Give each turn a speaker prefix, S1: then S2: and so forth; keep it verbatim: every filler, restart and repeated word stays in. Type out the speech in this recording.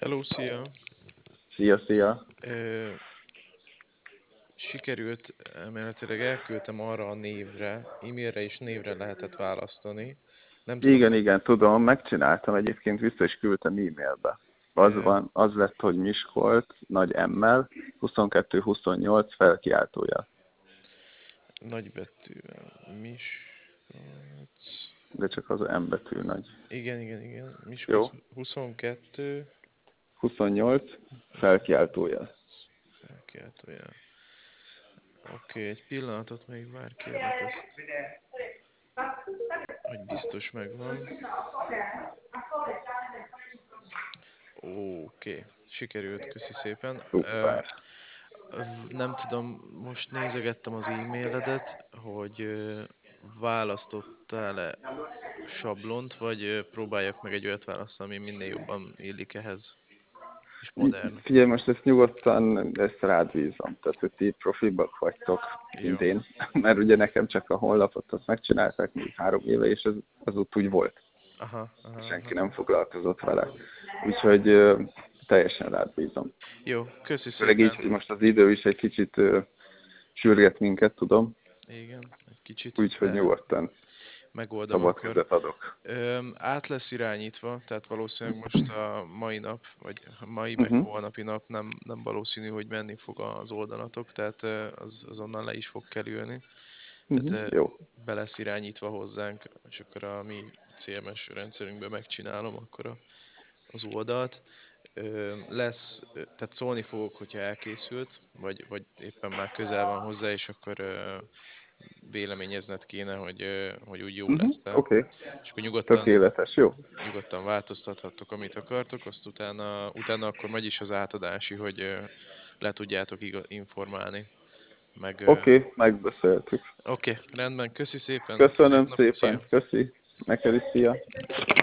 S1: Hello, szia!
S2: Szia, szia!
S1: Ö, sikerült, elméletileg elküldtem arra a névre, e-mailre és névre lehetett választani. Nem tudom,
S2: Igen,
S1: hogy
S2: igen, tudom, megcsináltam, egyébként vissza is küldtem e-mailbe. Az
S1: ö,
S2: van, az lett, hogy Miskolc, nagy M-mel, huszonkettő huszonnyolc felkiáltója.
S1: nagybetűvel Miskolc.
S2: De csak az M betű nagy.
S1: Igen, igen, igen. Miskolc
S2: Jó?
S1: huszonkettő
S2: huszonnyolc felkiáltója.
S1: felkiáltója. Oké, egy pillanatot még várj, kérlek ezt, hogy biztos megvan. Oké, sikerült, köszi szépen. Ö,
S2: Szuper.
S1: v- nem tudom, most nézegettem az e-mailedet, hogy ö, választottál-e sablont, vagy ö, próbáljak meg egy olyat választani, ami minél jobban illik ehhez, és modern.
S2: Figyelj, most ezt nyugodtan, ezt rád bízom. Tehát, hogy ti profibak vagytok, mint
S1: Jó.
S2: én. Mert ugye nekem csak a honlapot azt megcsinálták még három éve, és az, az ott úgy volt.
S1: Aha, aha,
S2: Senki
S1: aha.
S2: nem foglalkozott vele. Úgyhogy ö, teljesen rád bízom.
S1: Jó, köszi
S2: Főleg így,
S1: szépen.
S2: hogy most az idő is egy kicsit ö, sürget minket, tudom.
S1: Igen, egy kicsit,
S2: Úgyhogy
S1: de
S2: nyugodtan
S1: megoldom
S2: szabad
S1: akkor.
S2: kezet adok.
S1: Öm, át lesz irányítva, tehát valószínűleg most a mai nap, vagy a mai meg
S2: Uh-huh.
S1: holnapi nap nem, nem valószínű, hogy menni fog az oldalatok, tehát ö, az azonnal le is fog kerülni.
S2: Uh-huh.
S1: Tehát ö,
S2: Jó.
S1: be lesz irányítva hozzánk, és akkor a mi cé em es rendszerünkben megcsinálom akkor a, az oldalt. Ö, lesz, ö, tehát szólni fogok, hogyha elkészült, vagy, vagy éppen már közel van hozzá, és akkor ö, véleményezned kéne, hogy, ö, hogy úgy jó
S2: Uh-huh.
S1: lesz-e.
S2: Oké. Okay.
S1: És akkor nyugodtan
S2: Tökéletes. Jó.
S1: nyugodtan változtathattok, amit akartok, azt utána, utána akkor megy is az átadási, hogy ö, le tudjátok iga- informálni. Meg, ö,
S2: Oké, okay, megbeszéltük.
S1: oké, rendben, köszi szépen, szép
S2: Köszönöm
S1: napot,
S2: szépen.
S1: szia!
S2: Köszi. Neked is szia.